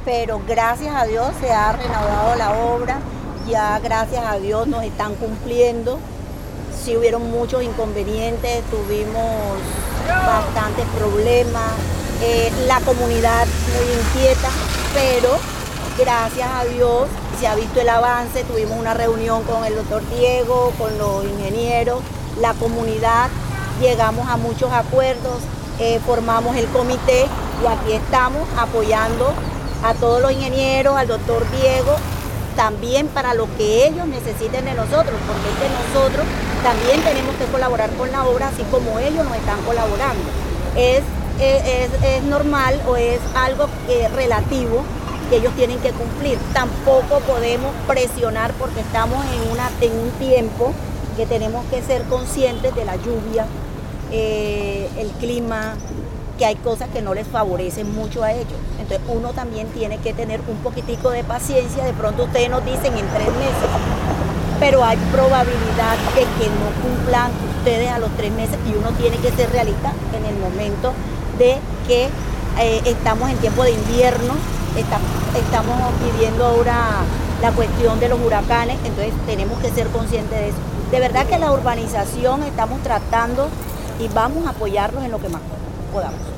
pero gracias a Dios se ha reanudado la obra, ya gracias a Dios nos están cumpliendo. Sí hubieron muchos inconvenientes, tuvimos bastantes problemas, la comunidad muy inquieta, pero gracias a Dios se ha visto el avance. Tuvimos una reunión con el doctor Diego, con los ingenieros, la comunidad, llegamos a muchos acuerdos, formamos el comité y aquí estamos apoyando a todos los ingenieros, al doctor Diego, también para lo que ellos necesiten de nosotros, porque es que nosotros también tenemos que colaborar con la obra, así como ellos nos están colaborando. Es normal o es algo relativo que ellos tienen que cumplir. Tampoco podemos presionar porque estamos en un tiempo que tenemos que ser conscientes de la lluvia, el clima, que hay cosas que no les favorecen mucho a ellos. Entonces uno también tiene que tener un poquitico de paciencia. De pronto ustedes nos dicen en 3 meses, pero hay probabilidad de que no cumplan ustedes a los 3 meses y uno tiene que ser realista en el momento de que estamos en tiempo de invierno, estamos viviendo ahora la cuestión de los huracanes, entonces tenemos que ser conscientes de eso. De verdad que la urbanización estamos tratando y vamos a apoyarlos en lo que más podamos.